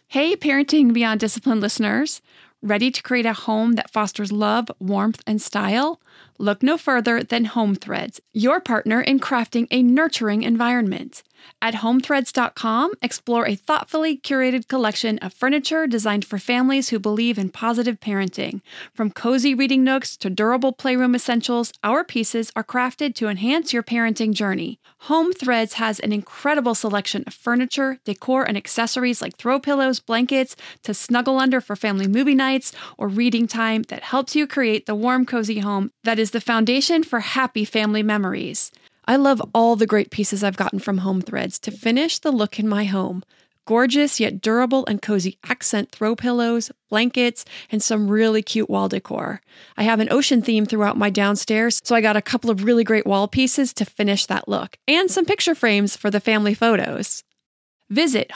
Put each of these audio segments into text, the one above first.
Hey, Parenting Beyond Discipline listeners. Ready to create a home that fosters love, warmth, and style? Look no further than Home Threads, your partner in crafting a nurturing environment. At HomeThreads.com, explore a thoughtfully curated collection of furniture designed for families who believe in positive parenting. From cozy reading nooks to durable playroom essentials, our pieces are crafted to enhance your parenting journey. Home Threads has an incredible selection of furniture, decor, and accessories like throw pillows, blankets, to snuggle under for family movie nights or reading time that helps you create the warm, cozy home that is the foundation for happy family memories. I love all the great pieces I've gotten from Home Threads to finish the look in my home. Gorgeous yet durable and cozy accent throw pillows, blankets, and some really cute wall decor. I have an ocean theme throughout my downstairs, so I got a couple of really great wall pieces to finish that look, and some picture frames for the family photos. Visit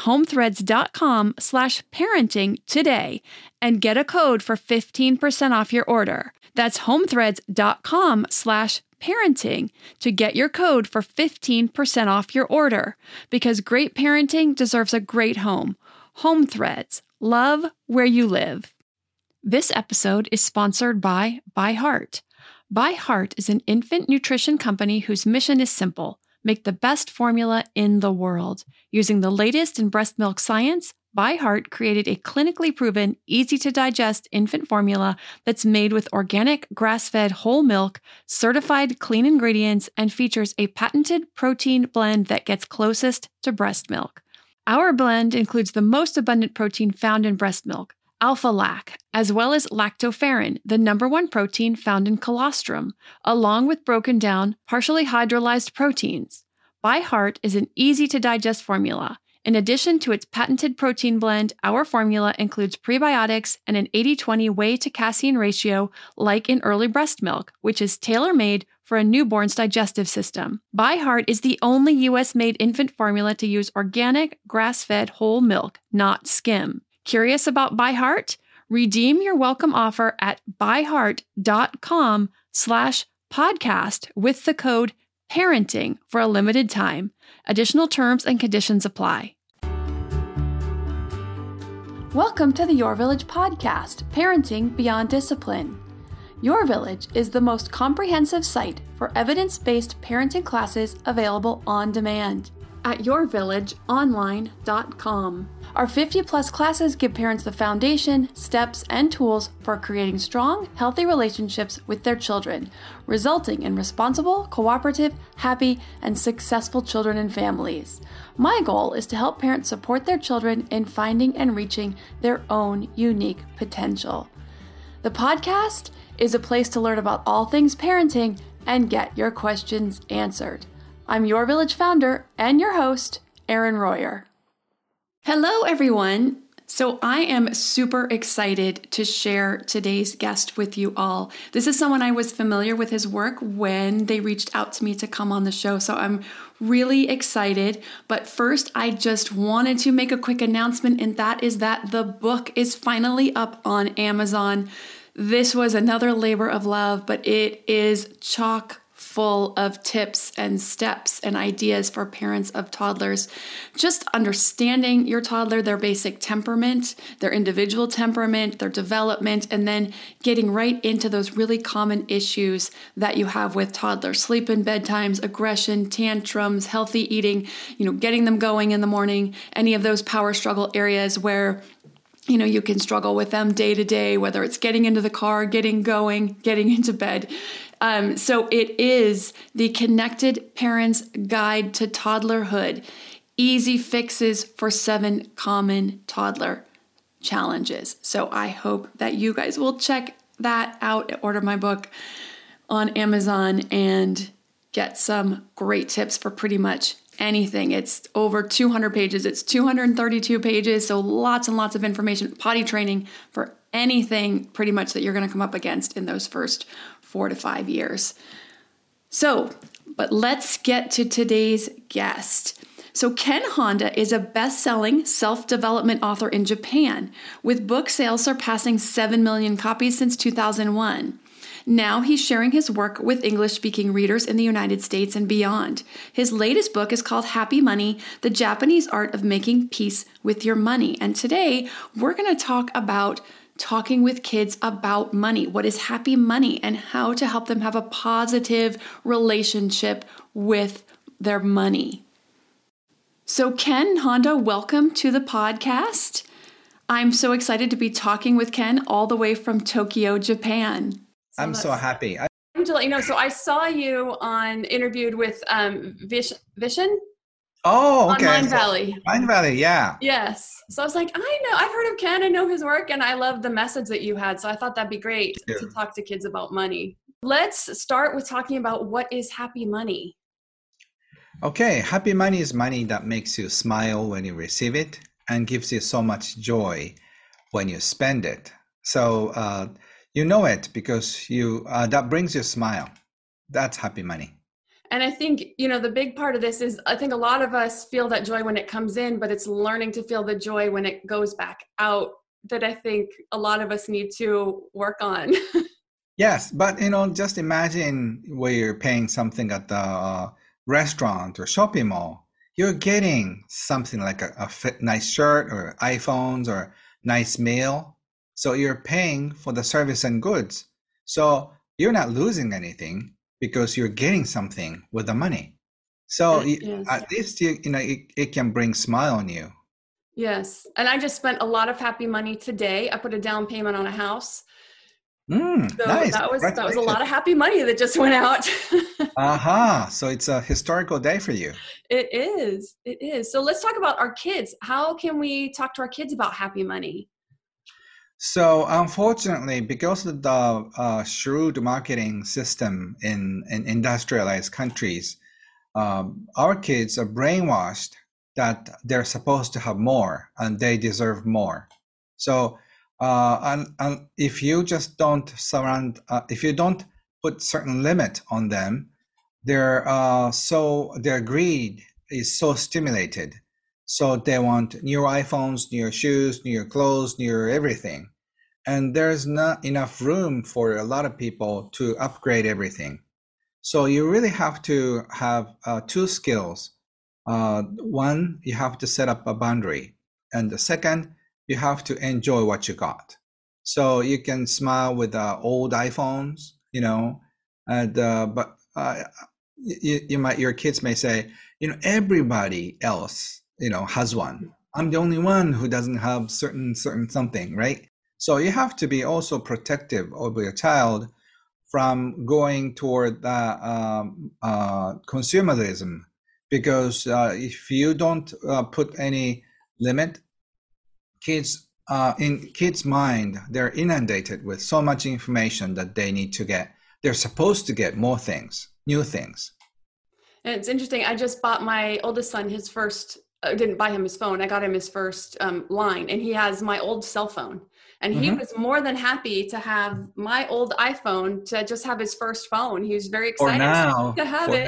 homethreads.com/parenting today and get a code for 15% off your order. That's homethreads.com/parenting to get your code for 15% off your order, because great parenting deserves a great home. Home Threads, love where you live. This episode is sponsored by ByHeart. ByHeart is an infant nutrition company whose mission is simple: make the best formula in the world. Using the latest in breast milk science, ByHeart created a clinically proven, easy-to-digest infant formula that's made with organic, grass-fed whole milk, certified clean ingredients, and features a patented protein blend that gets closest to breast milk. Our blend includes the most abundant protein found in breast milk, alpha-lac, as well as lactoferrin, the #1 protein found in colostrum, along with broken down, partially hydrolyzed proteins. ByHeart is an easy-to-digest formula. In addition to its patented protein blend, our formula includes prebiotics and an 80-20 whey to casein ratio like in early breast milk, which is tailor-made for a newborn's digestive system. ByHeart is the only U.S.-made infant formula to use organic, grass-fed whole milk, not skim. Curious about ByHeart? Redeem your welcome offer at byheart.com/podcast with the code parenting for a limited time. Additional terms and conditions apply. Welcome to the Your Village podcast, Parenting Beyond Discipline. Your Village is the most comprehensive site for evidence-based parenting classes available on demand at yourvillageonline.com. Our 50-plus classes give parents the foundation, steps, and tools for creating strong, healthy relationships with their children, resulting in responsible, cooperative, happy, and successful children and families. My goal is to help parents support their children in finding and reaching their own unique potential. The podcast is a place to learn about all things parenting and get your questions answered. I'm Your Village founder and your host, Erin Royer. Hello, everyone. So I am super excited to share today's guest with you all. This is someone I was familiar with his work when they reached out to me to come on the show. So I'm really excited. But first, I just wanted to make a quick announcement, and that is that the book is finally up on Amazon. This was another labor of love, but it is chock full of tips and steps and ideas for parents of toddlers. Just understanding your toddler, their basic temperament, their individual temperament, their development, and then getting right into those really common issues that you have with toddlers: sleep and bedtimes, aggression, tantrums, healthy eating, getting them going in the morning, any of those power struggle areas where you can struggle with them day to day, whether it's getting into the car, getting going, getting into bed. So it is the Connected Parents Guide to Toddlerhood, easy fixes for 7 common toddler challenges. So I hope that you guys will check that out, order my book on Amazon, and get some great tips for pretty much anything. It's over 200 pages. It's 232 pages. So lots and lots of information, potty training for anything pretty much that you're going to come up against in those first 4 to 5 years. But let's get to today's guest. So Ken Honda is a best-selling self-development author in Japan, with book sales surpassing 7 million copies since 2001. Now he's sharing his work with English-speaking readers in the United States and beyond. His latest book is called Happy Money, The Japanese Art of Making Peace with Your Money. And today we're going to talk about talking with kids about money. What is happy money and how to help them have a positive relationship with their money. So Ken Honda, welcome to the podcast. I'm so excited to be talking with Ken all the way from Tokyo, Japan. I'm so happy. To let you know, so I saw you interviewed with Vishen. Oh, okay. On Mindvalley. Mindvalley, yeah. Yes. So I was like, I know, I've heard of Ken, I know his work, and I love the message that you had. So I thought that'd be great to talk to kids about money. Let's start with talking about what is happy money. Okay, happy money is money that makes you smile when you receive it and gives you so much joy when you spend it. So you know it because that brings you a smile. That's happy money. And I think, the big part of this is I think a lot of us feel that joy when it comes in, but it's learning to feel the joy when it goes back out that I think a lot of us need to work on. Yes, but just imagine where you're paying something at the restaurant or shopping mall. You're getting something like a nice shirt or iPhones or nice meal. So you're paying for the service and goods. So you're not losing anything because you're getting something with the money. So yes. At least it can bring smile on you. Yes. And I just spent a lot of happy money today. I put a down payment on a house. So nice. That was a lot of happy money that just went out. So it's a historical day for you. It is. So let's talk about our kids. How can we talk to our kids about happy money? So unfortunately, because of the shrewd marketing system in industrialized countries, our kids are brainwashed that they're supposed to have more and they deserve more. So and if you just don't if you don't put certain limit on them, their greed is so stimulated. So they want new iPhones, new shoes, new clothes, new everything. And there's not enough room for a lot of people to upgrade everything. So you really have to have two skills. One, you have to set up a boundary. And the second, you have to enjoy what you got. So you can smile with old iPhones, but your kids may say, everybody else, has one. I'm the only one who doesn't have certain something, right? So you have to be also protective of your child from going toward consumerism, because if you don't put any limit, in kids' mind, they're inundated with so much information that they need to get. They're supposed to get more things, new things. And it's interesting. I just bought my oldest son his first. I didn't buy him his phone. I got him his first line, and he has my old cell phone. And he was more than happy to have my old iPhone to just have his first phone. He was very excited to have it.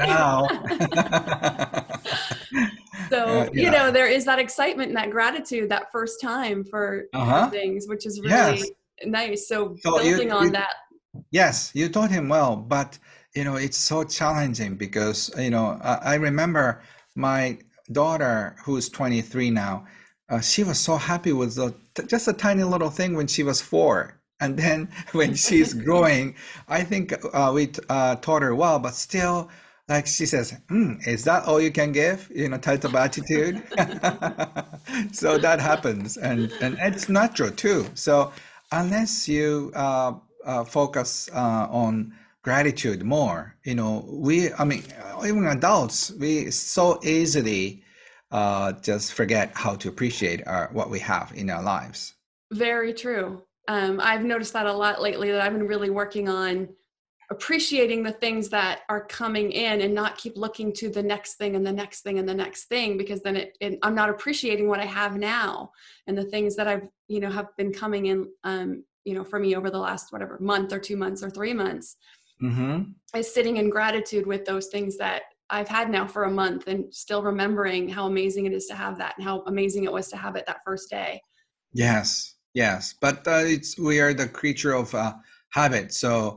So, there is that excitement and that gratitude that first time for things, which is really nice. So building on that. Yes, you taught him well, but, it's so challenging because, I remember my daughter, who's 23 now, she was so happy with just a tiny little thing when she was 4. And then when she's growing, I think we taught her well, but still, like she says, is that all you can give? Type of attitude. So that happens. And it's natural too. So unless you focus on gratitude more, even adults, we so easily just forget how to appreciate what we have in our lives. Very true. I've noticed that a lot lately, that I've been really working on appreciating the things that are coming in and not keep looking to the next thing and the next thing and the next thing, because then I'm not appreciating what I have now and the things that I've, have been coming in, for me over the last, month or 2 months or 3 months, is sitting in gratitude with those things that I've had now for a month and still remembering how amazing it is to have that and how amazing it was to have it that first day. Yes. But we are the creature of habit. So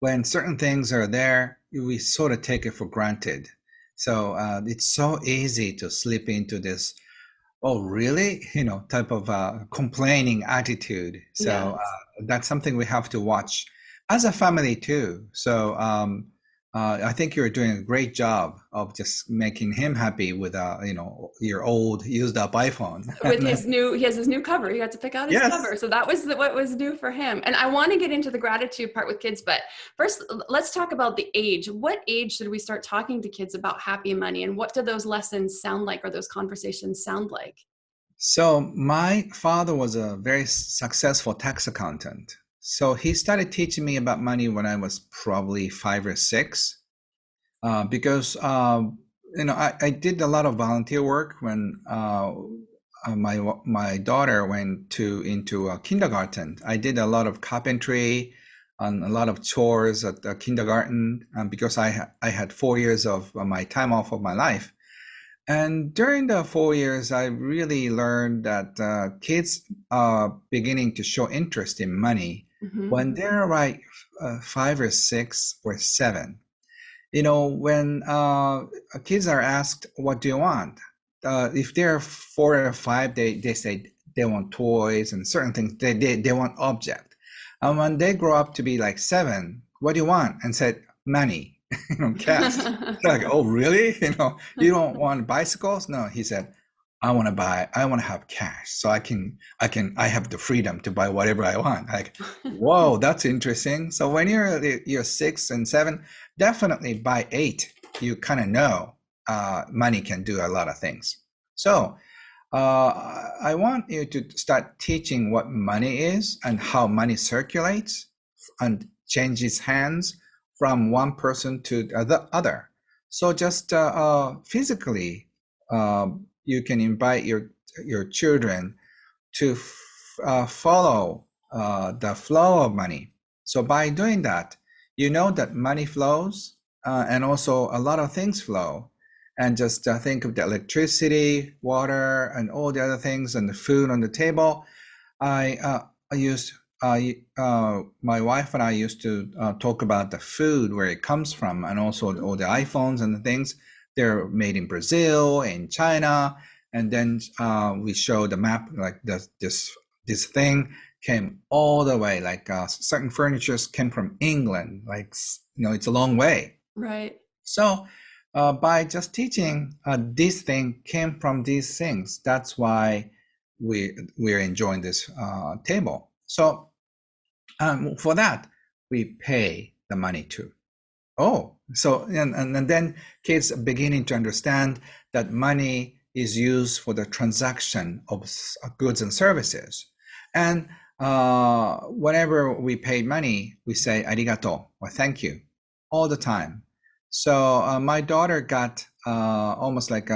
when certain things are there, we sort of take it for granted. So it's so easy to slip into this, oh, really? Type of complaining attitude. So that's something we have to watch as a family too. So I think you're doing a great job of just making him happy with your old used up iPhone. With he has his new cover. He got to pick out his cover. So that was what was new for him. And I want to get into the gratitude part with kids, but first let's talk about the age. What age should we start talking to kids about happy money, and what do those lessons sound like, or those conversations sound like? So my father was a very successful tax accountant. So he started teaching me about money when I was probably 5 or 6, because I did a lot of volunteer work when my daughter went into kindergarten. I did a lot of carpentry and a lot of chores at the kindergarten because I had 4 years of my time off of my life. And during the 4 years, I really learned that kids are beginning to show interest in money when they're like 5 or 6 or 7. When kids are asked, what do you want? If they're 4 or 5, they say they want toys and certain things. They want object. And when they grow up to be like 7, what do you want? And said, money. Cash. Like, oh, really? You don't want bicycles? No, he said, I want to have cash so I have the freedom to buy whatever I want. Like, whoa, that's interesting. So when you're 6 and 7, definitely by 8, you kind of know money can do a lot of things. So I want you to start teaching what money is and how money circulates and changes hands from one person to the other. So just physically, you can invite your children to follow the flow of money. So by doing that, that money flows and also a lot of things flow. And just think of the electricity, water, and all the other things, and the food on the table. My wife and I used to talk about the food, where it comes from, and also all the iPhones and the things. They're made in Brazil, in China, and then we show the map, like this thing came all the way, like certain furnitures came from England, like it's a long way. Right. So by just teaching this thing came from these things, that's why we're enjoying this table. So for that, we pay the money too. Oh, so and then kids are beginning to understand that money is used for the transaction of goods and services. And whenever we pay money, we say arigato, or thank you, all the time. So my daughter got almost like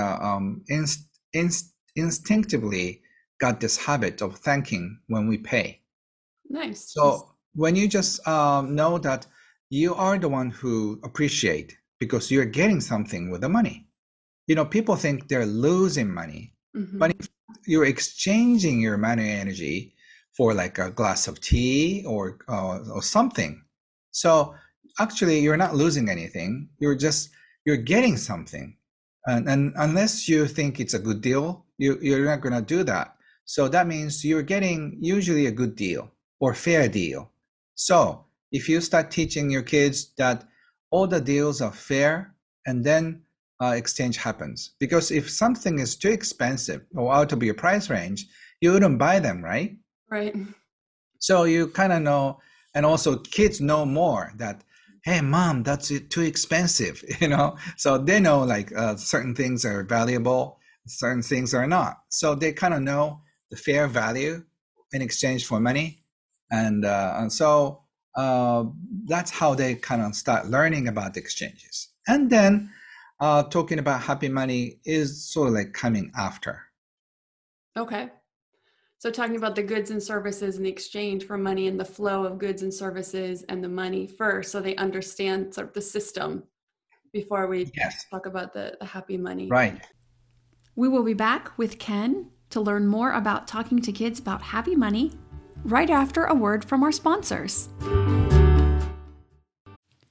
instinctively got this habit of thanking when we pay. Nice. So when you just know that you are the one who appreciate because you're getting something with the money. People think they're losing money, but if you're exchanging your money energy for like a glass of tea or something. So actually, you're not losing anything. You're getting something, and unless you think it's a good deal, you're not going to do that. So that means you're getting usually a good deal or fair deal. So if you start teaching your kids that all the deals are fair, and then exchange happens. Because if something is too expensive or out of your price range, you wouldn't buy them, right? Right. So you kind of know, and also kids know more that, hey, mom, that's too expensive, So they know like certain things are valuable, certain things are not. So they kind of know the fair value in exchange for money. And so that's how they kind of start learning about the exchanges. And then talking about happy money is sort of like coming after. Okay. So talking about the goods and services and the exchange for money and the flow of goods and services and the money first, so they understand sort of the system before we talk about the happy money. Right. We will be back with Ken to learn more about talking to kids about happy money right after a word from our sponsors.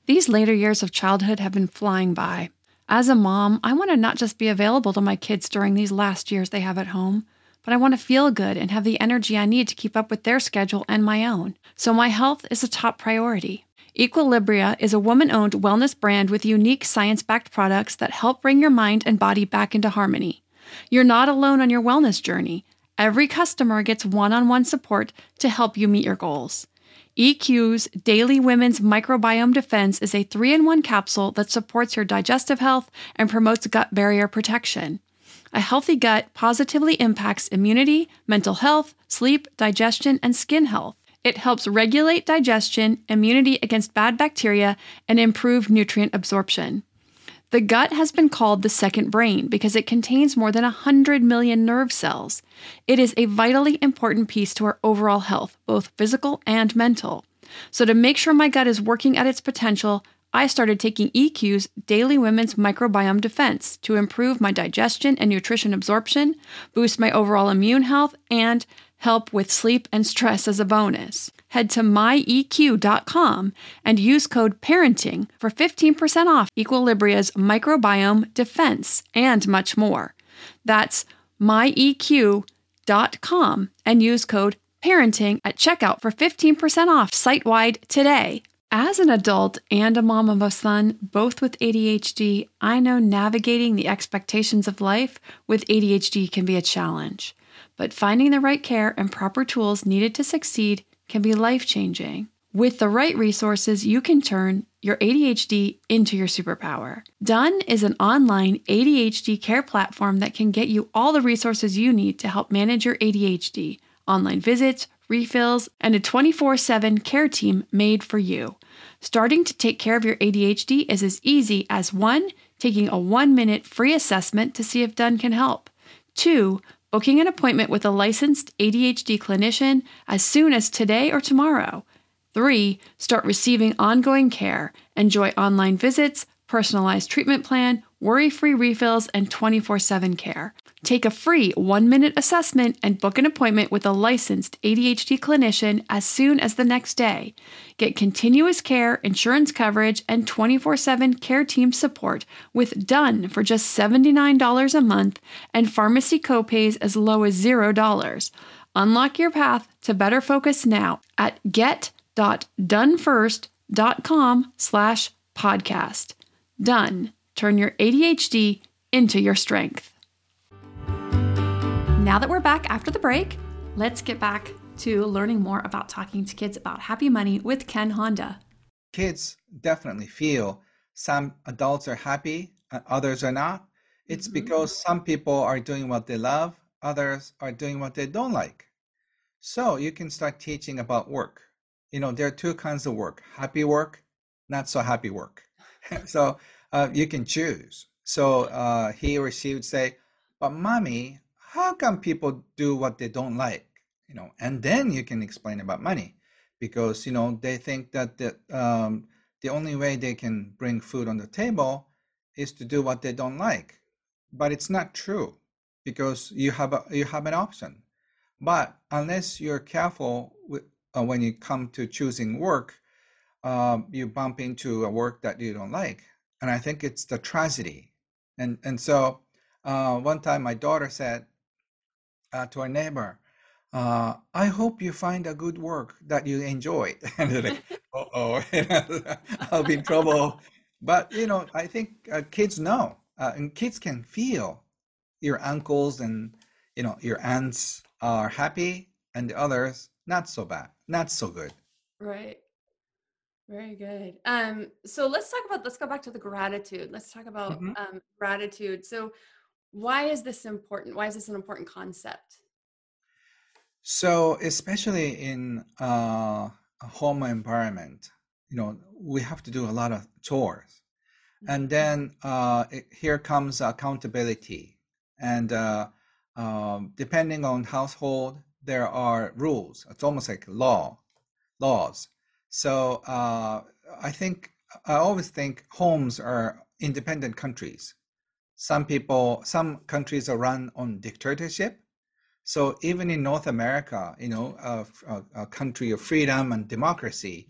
These later years of childhood have been flying by. As a mom, I want to not just be available to my kids during these last years they have at home, but I want to feel good and have the energy I need to keep up with their schedule and my own. So my health is a top priority. Equilibria is a woman-owned wellness brand with unique science-backed products that help bring your mind and body back into harmony. You're not alone on your wellness journey. Every customer gets one-on-one support to help you meet your goals. EQ's Daily Women's Microbiome Defense is a 3-in-1 capsule that supports your digestive health and promotes gut barrier protection. A healthy gut positively impacts immunity, mental health, sleep, digestion, and skin health. It helps regulate digestion, immunity against bad bacteria, and improve nutrient absorption. The gut has been called the second brain because it contains more than 100 million nerve cells. It is a vitally important piece to our overall health, both physical and mental. So to make sure my gut is working at its potential, I started taking EQ's Daily Women's Microbiome Defense to improve my digestion and nutrition absorption, boost my overall immune health, and help with sleep and stress as a bonus. Head to myeq.com and use code PARENTING for 15% off Equilibria's Microbiome Defense and much more. That's myeq.com and use code PARENTING at checkout for 15% off site-wide today. As an adult and a mom of a son, both with ADHD, I know navigating the expectations of life with ADHD can be a challenge. But finding the right care and proper tools needed to succeed can be life-changing. With the right resources, you can turn your ADHD into your superpower. Done is an online ADHD care platform that can get you all the resources you need to help manage your ADHD, online visits, refills, and a 24/7 care team made for you. Starting to take care of your ADHD is as easy as 1. Taking a 1-minute free assessment to see if Done can help. 2. Booking an appointment with a licensed ADHD clinician as soon as today or tomorrow. 3. Start receiving ongoing care. Enjoy online visits, personalized treatment plan, worry-free refills, and 24/7 care. Take a free 1-minute assessment and book an appointment with a licensed ADHD clinician as soon as the next day. Get continuous care, insurance coverage, and 24/7 care team support with Done for just $79 a month and pharmacy copays as low as $0. Unlock your path to better focus now at get.donefirst.com/podcast. Done. Turn your ADHD into your strength. Now that we're back after the break, let's get back to learning more about talking to kids about happy money with Ken Honda. Kids definitely feel some adults are happy and others are not. It's because some people are doing what they love, others are doing what they don't like. So you can start teaching about work. There are 2 kinds of work: happy work, not so happy work. So you can choose. So he or she would say, but mommy, how come people do what they don't like? And then you can explain about money because, they think that the only way they can bring food on the table is to do what they don't like. But it's not true because you have an option. But unless you're careful when you come to choosing work, you bump into a work that you don't like. And I think it's the tragedy. And so one time my daughter said to our neighbor, I hope you find a good work that you enjoy. And they're like, uh-oh, I'll be in trouble. But, I think kids know, and kids can feel your uncles and, your aunts are happy and the others not so bad, not so good. Right. Very good. So let's go back to the gratitude. Let's talk about gratitude. So why is this important? Why is this an important concept? So especially in a home environment, we have to do a lot of chores. And then here comes accountability. And depending on household, there are rules. It's almost like laws. So I always think homes are independent countries. Some countries are run on dictatorship. So even in North America, a country of freedom and democracy,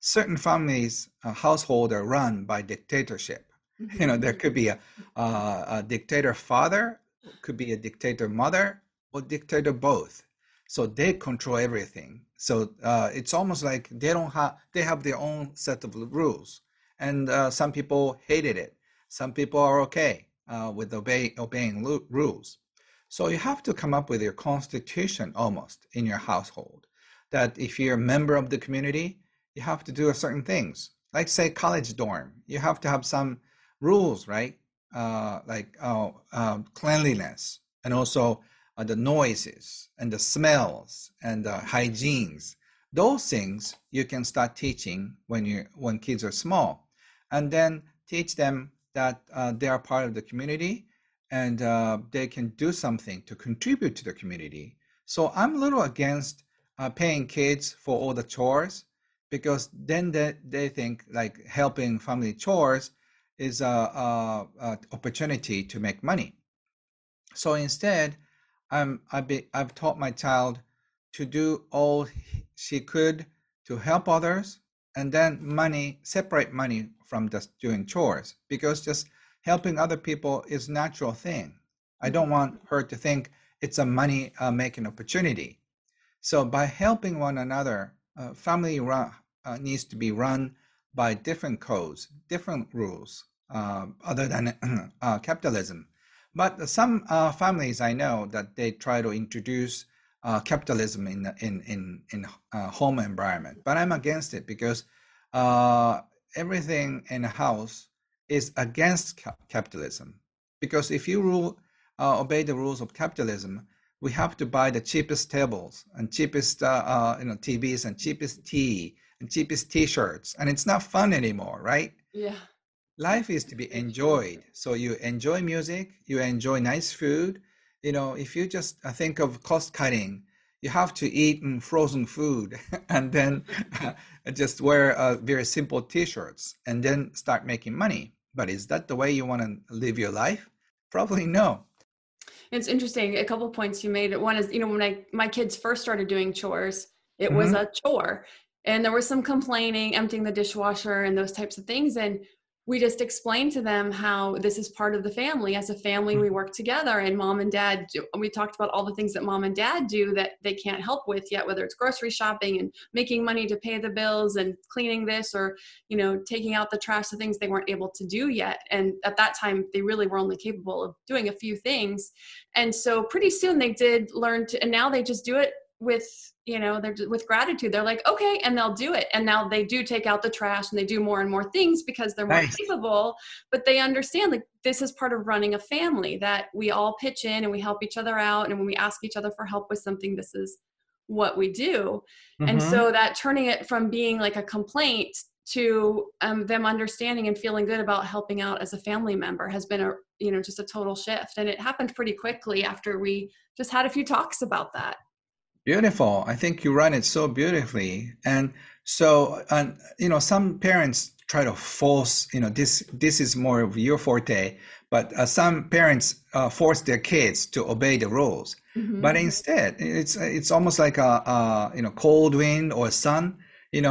certain families, household are run by dictatorship. There could be a dictator father, could be a dictator mother, or dictator both. So they control everything. So it's almost like they have their own set of rules, and some people hated it. Some people are okay with obeying rules. So you have to come up with your constitution almost in your household. That if you're a member of the community, you have to do certain things. Like say college dorm, you have to have some rules, right? Like cleanliness, and also the noises and the smells and the hygienes. Those things you can start teaching when kids are small, and then teach them that they are part of the community, and they can do something to contribute to the community. So I'm a little against paying kids for all the chores, because then they think like helping family chores is a opportunity to make money. So instead, I've taught my child to do all she could to help others, and then separate money from just doing chores, because just helping other people is a natural thing. I don't want her to think it's a money making opportunity. So by helping one another, family needs to be run by different codes, different rules, other than capitalism. But some families I know that they try to introduce capitalism in home environment. But I'm against it, because everything in a house is against capitalism. Because if you obey the rules of capitalism, we have to buy the cheapest tables and cheapest TVs and cheapest tea and cheapest T-shirts, and it's not fun anymore, right? Yeah. Life is to be enjoyed. So you enjoy music, you enjoy nice food. If you just think of cost cutting, you have to eat frozen food and then just wear very simple T-shirts and then start making money. But is that the way you want to live your life? Probably no. It's interesting. A couple points you made. One is, when my kids first started doing chores, it was Mm-hmm. a chore, and there was some complaining, emptying the dishwasher and those types of things. And we just explained to them how this is part of the family. As a family, we work together, and mom and dad we talked about all the things that mom and dad do that they can't help with yet, whether it's grocery shopping and making money to pay the bills and cleaning this, or, taking out the trash, the things they weren't able to do yet. And at that time, they really were only capable of doing a few things. And so pretty soon they did learn to, and now they just do it with, they're with gratitude. They're like, okay, and they'll do it. And now they do take out the trash and they do more and more things because they're more Nice. capable, but they understand like this is part of running a family, that we all pitch in and we help each other out. And when we ask each other for help with something, this is what we do. And so that turning it from being like a complaint to them understanding and feeling good about helping out as a family member has been just a total shift. And it happened pretty quickly after we just had a few talks about that. Beautiful. I think you run it so beautifully. And so, some parents try to force, this is more of your forte, but some parents force their kids to obey the rules. Mm-hmm. But instead, it's almost like a cold wind or sun.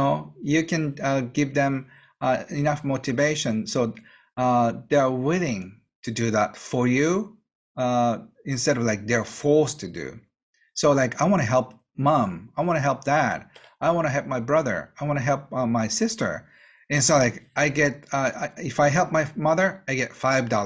You can give them enough motivation, so they're willing to do that for you, instead of like they're forced to do. So like, I want to help mom, I want to help dad, I want to help my brother, I want to help my sister. And so like I get, if I help my mother, I get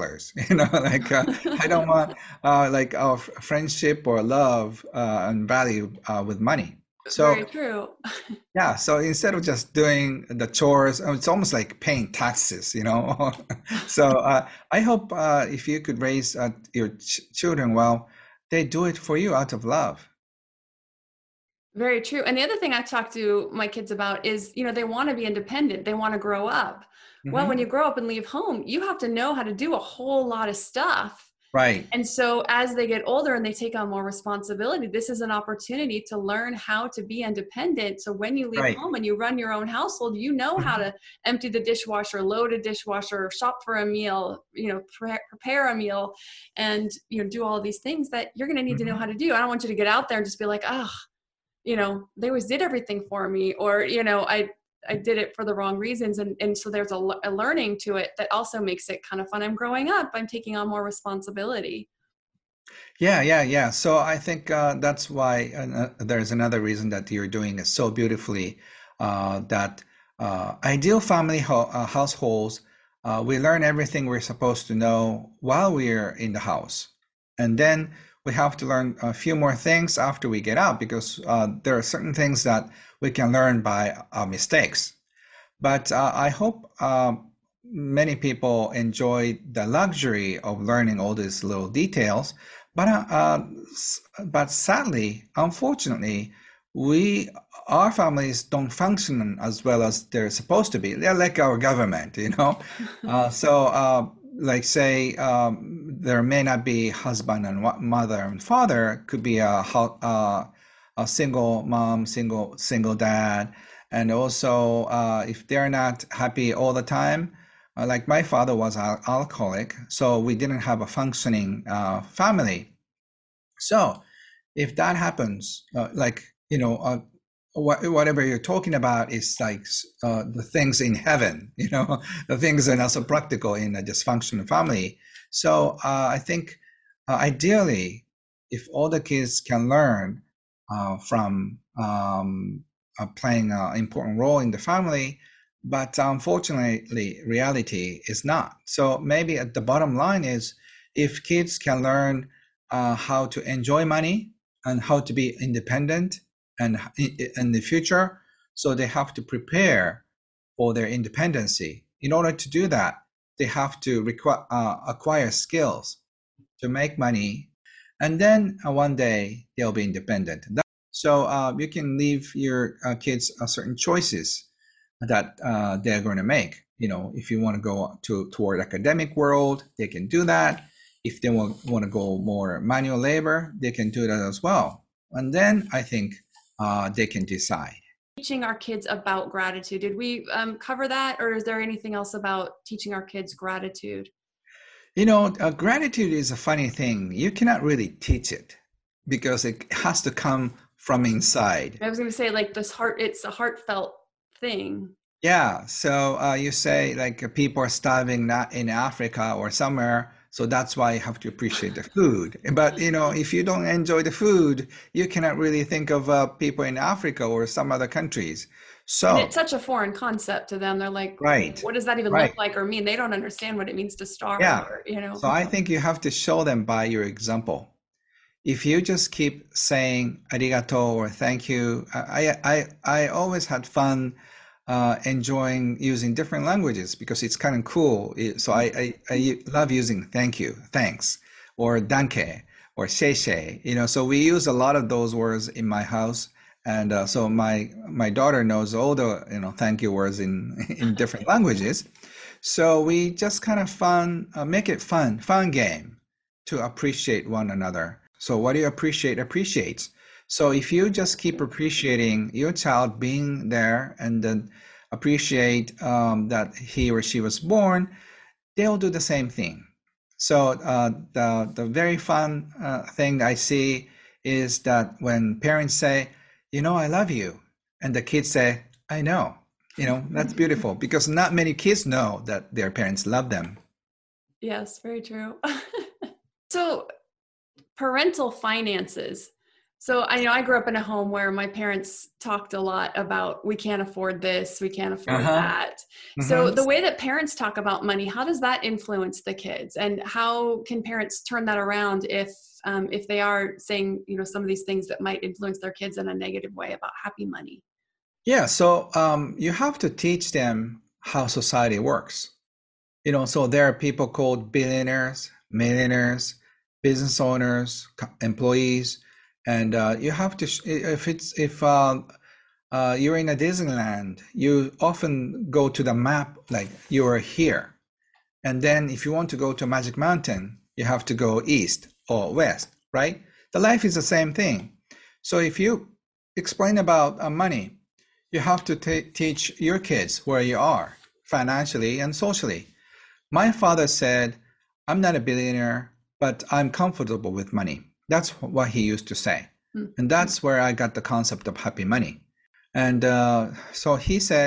$5, I don't want like our friendship or love and value with money. So very true. Yeah, so instead of just doing the chores, it's almost like paying taxes, So I hope if you could raise your children well, they do it for you out of love. Very true. And the other thing I talk to my kids about is, they want to be independent. They want to grow up. Mm-hmm. Well, when you grow up and leave home, you have to know how to do a whole lot of stuff. Right. And so as they get older and they take on more responsibility, this is an opportunity to learn how to be independent. So when you leave home and you run your own household, you know how to empty the dishwasher, load a dishwasher, shop for a meal, prepare a meal, and do all of these things that you're going to need to know how to do. I don't want you to get out there and just be like, they always did everything for me, or I did it for the wrong reasons. And so there's a learning to it that also makes it kind of fun. I'm growing up, I'm taking on more responsibility. Yeah. So I think that's why there's another reason that you're doing it so beautifully. That ideal family households, we learn everything we're supposed to know while we're in the house. And then we have to learn a few more things after we get out, because there are certain things that we can learn by our mistakes. But I hope many people enjoy the luxury of learning all these little details. But sadly, unfortunately, our families don't function as well as they're supposed to be. They're like our government, you know. Like say, there may not be husband and mother and father. Could be a single mom, single dad, and also if they're not happy all the time. Like my father was an alcoholic, so we didn't have a functioning family. So if that happens, whatever you're talking about is like the things in heaven, the things are not so practical in a dysfunctional family. So I think ideally, if all the kids can learn from playing an important role in the family, but unfortunately, reality is not. So maybe at the bottom line is, if kids can learn how to enjoy money and how to be independent and in the future, so they have to prepare for their independency. In order to do that, they have to acquire skills to make money, and then one day they'll be independent. So you can leave your kids certain choices that they're going to make. If you want to go toward academic world, they can do that. If they want to go more manual labor, they can do that as well. And then I think they can decide. Teaching our kids about gratitude. Did we cover that, or is there anything else about teaching our kids gratitude? Gratitude is a funny thing. You cannot really teach it because it has to come from inside. I was going to say, like, it's a heartfelt thing. Yeah. So you say like people are starving not in Africa or somewhere, so that's why you have to appreciate the food. But if you don't enjoy the food, you cannot really think of people in Africa or some other countries. So and it's such a foreign concept to them. They're like, right, what does that even look like or mean? They don't understand what it means to starve. Yeah. Or, So I think you have to show them by your example. If you just keep saying arigato or thank you, I always had fun enjoying using different languages because it's kind of cool. So I love using thank you, thanks, or danke, or shei. So we use a lot of those words in my house. And so my daughter knows all the thank you words in different languages. So we just kind of make it fun game to appreciate one another. So what do you appreciate appreciates. So if you just keep appreciating your child being there and then appreciate that he or she was born, they'll do the same thing. So the very fun thing I see is that when parents say, I love you, and the kids say, I know, that's beautiful because not many kids know that their parents love them. Yes, very true. So parental finances. So I grew up in a home where my parents talked a lot about, we can't afford this, we can't afford that. Mm-hmm. So the way that parents talk about money, how does that influence the kids? And how can parents turn that around if they are saying, some of these things that might influence their kids in a negative way about happy money? Yeah, so you have to teach them how society works. So there are people called billionaires, millionaires, business owners, employees, and you have to. If you're in a Disneyland, you often go to the map like you are here, and then if you want to go to Magic Mountain, you have to go east or west, right? The life is the same thing. So if you explain about money, you have to teach your kids where you are financially and socially. My father said, I'm not a billionaire, but I'm comfortable with money. That's what he used to say. Mm-hmm. And that's where I got the concept of happy money. And so he said,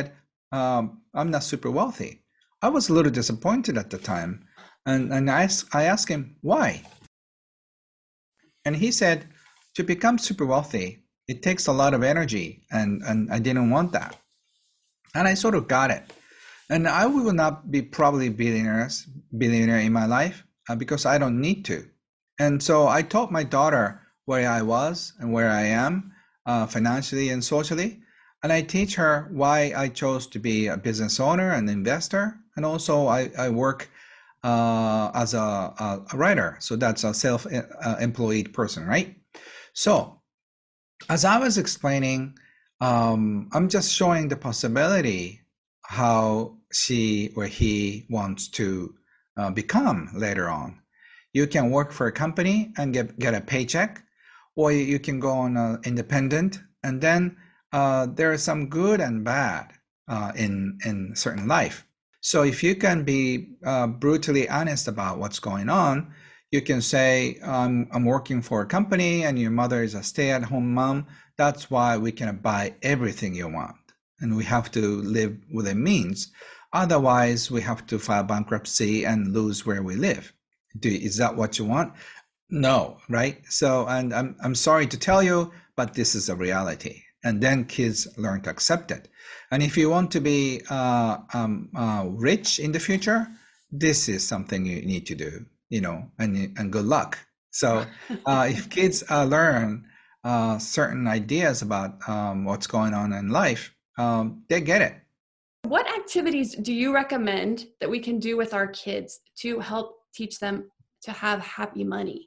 I'm not super wealthy. I was a little disappointed at the time. And I asked him why. And he said, to become super wealthy, it takes a lot of energy. And I didn't want that. And I sort of got it. And I will not be probably billionaire in my life because I don't need to. And so I told my daughter where I was and where I am financially and socially. And I teach her why I chose to be a business owner and investor. And also I work as a writer. So that's a self-employed person, right? So as I was explaining, I'm just showing the possibility how she or he wants to become later on. You can work for a company and get a paycheck, or you can go on independent, and then there is some good and bad in certain life. So if you can be brutally honest about what's going on, you can say, I'm working for a company and your mother is a stay-at-home mom. That's why we can buy everything you want. And we have to live within means. Otherwise, we have to file bankruptcy and lose where we live. Is that what you want? No, right? So, and I'm sorry to tell you, but this is a reality. And then kids learn to accept it. And if you want to be rich in the future, this is something you need to do, and good luck. So if kids learn certain ideas about what's going on in life, they get it. What activities do you recommend that we can do with our kids to help teach them to have happy money?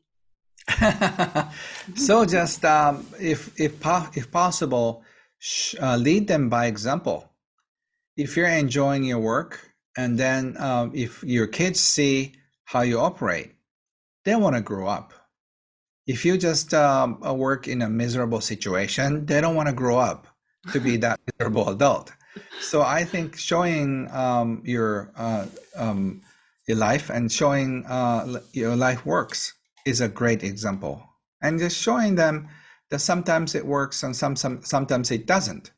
So just if possible, lead them by example. If you're enjoying your work, and then if your kids see how you operate, they want to grow up. If you just work in a miserable situation, they don't want to grow up to be that miserable adult. So I think showing your life and showing your life works is a great example, and just showing them that sometimes it works and sometimes it doesn't.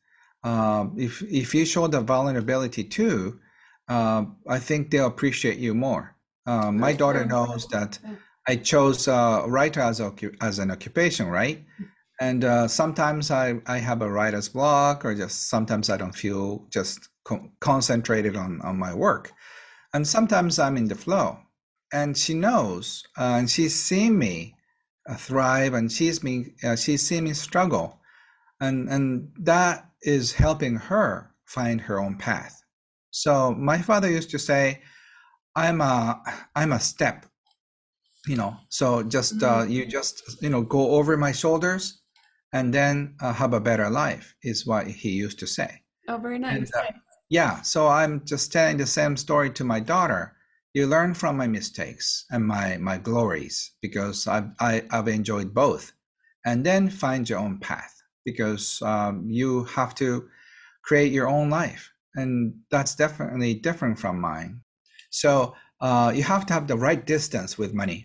If you show the vulnerability too, I think they'll appreciate you more. My daughter knows that I chose writer as an occupation, right? And sometimes I have a writer's block, or just sometimes I don't feel just concentrated on my work. And sometimes I'm in the flow. And she knows, and she's seen me thrive, and she's seen me struggle. And that is helping her find her own path. So my father used to say, I'm a step, so just you just go over my shoulders and then have a better life, is what he used to say. Oh, very nice. And, yeah, so I'm just telling the same story to my daughter. You learn from my mistakes and my glories, because I've enjoyed both, and then find your own path, because you have to create your own life, and that's definitely different from mine. So you have to have the right distance with money.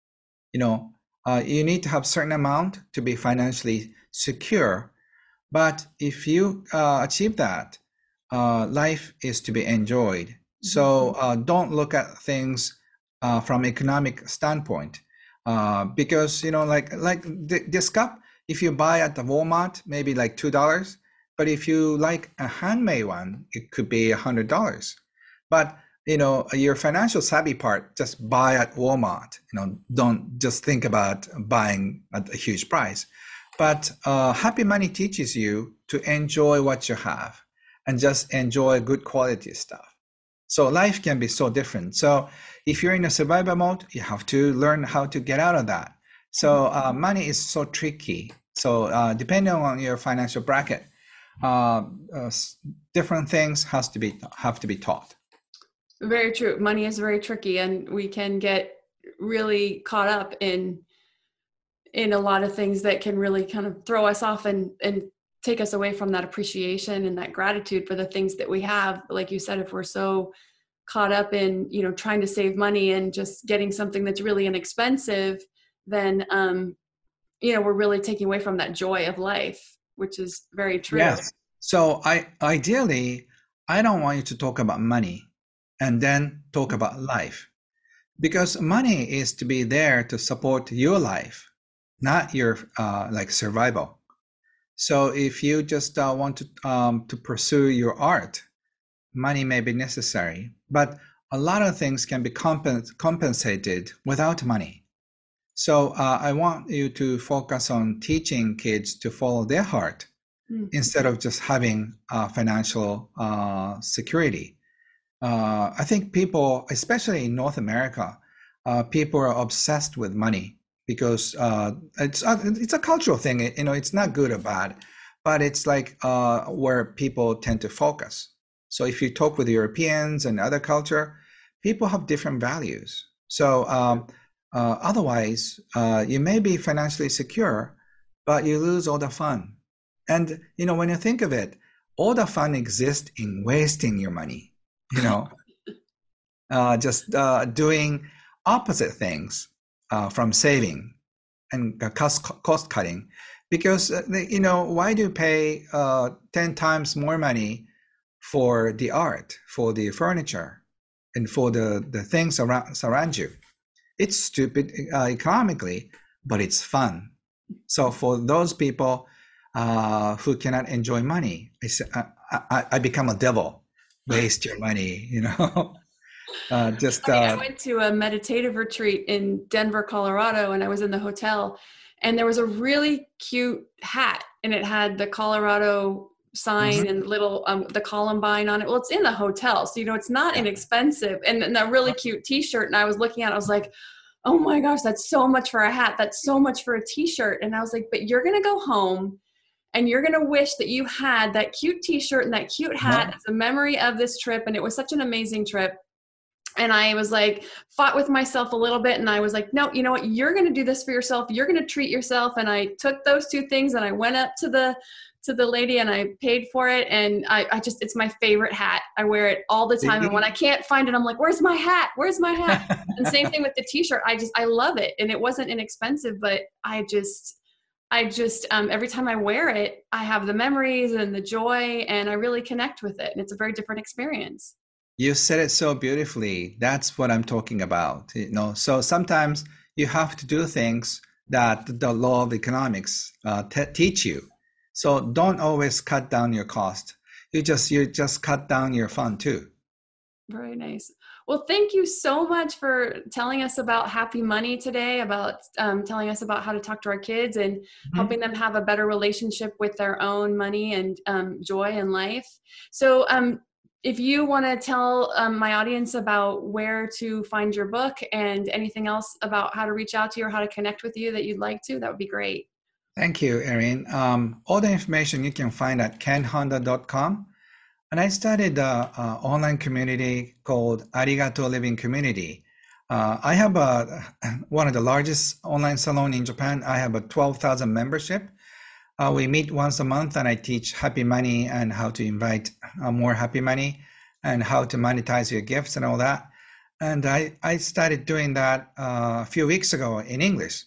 You need to have certain amount to be financially secure, but if you achieve that, life is to be enjoyed. So don't look at things from economic standpoint, because like this cup, if you buy at the Walmart, maybe like $2, but if you like a handmade one, it could be $100. But your financial savvy part, just buy at Walmart. Don't just think about buying at a huge price. But happy money teaches you to enjoy what you have and just enjoy good quality stuff. So life can be so different. So if you're in a survival mode, you have to learn how to get out of that. So money is so tricky. So depending on your financial bracket, different things have to be taught. Very true. Money is very tricky, and we can get really caught up in a lot of things that can really kind of throw us off and take us away from that appreciation and that gratitude for the things that we have. Like you said, if we're so caught up in, trying to save money and just getting something that's really inexpensive, then, we're really taking away from that joy of life, which is very true. Yes. So ideally, I don't want you to talk about money and then talk about life, because money is to be there to support your life, not your like survival. So if you just want to pursue your art, money may be necessary, but a lot of things can be compensated without money. So I want you to focus on teaching kids to follow their heart instead of just having financial security. I think people, especially in North America, people are obsessed with money because it's a cultural thing. It's not good or bad, but it's like where people tend to focus. So if you talk with Europeans and other culture, people have different values. So otherwise, you may be financially secure, but you lose all the fun. And, when you think of it, all the fun exists in wasting your money, just doing opposite things from saving and cost cutting. Because, why do you pay 10 times more money for the art, for the furniture, and for the things surround you? It's stupid economically, but it's fun. So for those people who cannot enjoy money, I become a devil. Waste your money, I went to a meditative retreat in Denver, Colorado, and I was in the hotel, and there was a really cute hat, and it had the Colorado sign and little the Columbine on it. Well, it's in the hotel, so it's not inexpensive, and a really cute t-shirt. And I was looking at it, I was like, oh my gosh, that's so much for a hat, that's so much for a t-shirt. And I was like, but you're gonna go home and you're gonna wish that you had that cute t-shirt and that cute hat as a memory of this trip. And it was such an amazing trip. And I was like, fought with myself a little bit. And I was like, no, you know what? You're going to do this for yourself. You're going to treat yourself. And I took those two things and I went up to the lady and I paid for it. And I just, it's my favorite hat. I wear it all the time. And when I can't find it, I'm like, where's my hat? Where's my hat? And same thing with the t-shirt. I love it. And it wasn't inexpensive, but I just, every time I wear it, I have the memories and the joy, and I really connect with it. And it's a very different experience. You said it so beautifully. That's what I'm talking about. So sometimes you have to do things that the law of economics teach you. So don't always cut down your cost. You just cut down your fun too. Very nice. Well, thank you so much for telling us about Happy Money today, about telling us about how to talk to our kids and helping them have a better relationship with their own money and joy in life. So if you want to tell my audience about where to find your book and anything else about how to reach out to you or how to connect with you that you'd like to, that would be great. Thank you, Erin. All the information you can find at kenhonda.com. And I started an online community called Arigato Living Community. I have one of the largest online salon in Japan. I have a 12,000 membership. We meet once a month and I teach happy money and how to invite more happy money and how to monetize your gifts and all that. And I started doing that a few weeks ago in English.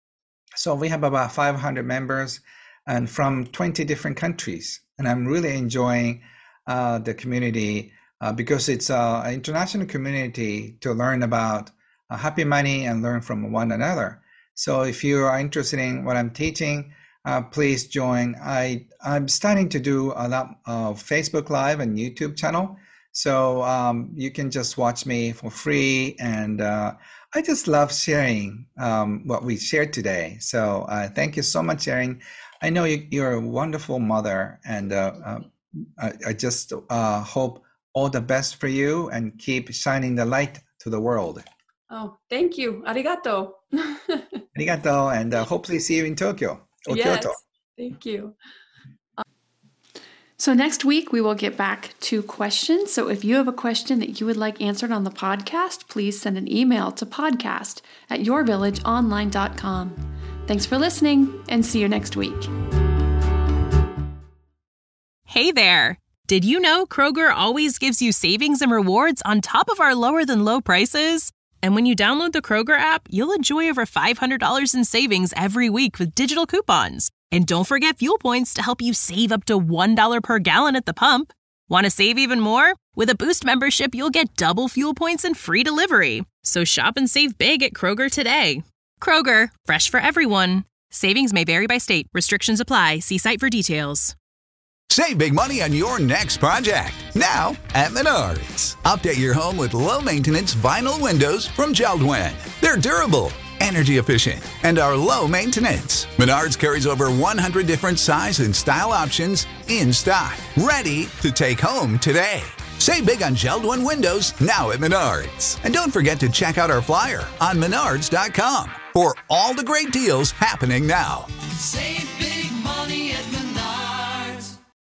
So we have about 500 members and from 20 different countries. And I'm really enjoying the community because it's an international community to learn about happy money and learn from one another. So if you are interested in what I'm teaching, please join. I'm starting to do a lot of Facebook Live and YouTube channel. So you can just watch me for free. And I just love sharing what we shared today. So thank you so much, Erin. I know you're a wonderful mother, and I just hope all the best for you and keep shining the light to the world. Oh, thank you. Arigato. Arigato, and hopefully see you in Tokyo. Yes, Kyoto. Thank you. So next week, we will get back to questions. So if you have a question that you would like answered on the podcast, please send an email to podcast@yourvillageonline.com. Thanks for listening, and see you next week. Hey there. Did you know Kroger always gives you savings and rewards on top of our lower than low prices? And when you download the Kroger app, you'll enjoy over $500 in savings every week with digital coupons. And don't forget fuel points to help you save up to $1 per gallon at the pump. Want to save even more? With a Boost membership, you'll get double fuel points and free delivery. So shop and save big at Kroger today. Kroger, fresh for everyone. Savings may vary by state. Restrictions apply. See site for details. Save big money on your next project, now at Menards. Update your home with low-maintenance vinyl windows from JELD-WEN. They're durable, energy efficient, and are low maintenance. Menards carries over 100 different size and style options in stock, ready to take home today. Save big on JELD-WEN windows now at Menards. And don't forget to check out our flyer on menards.com for all the great deals happening now. Save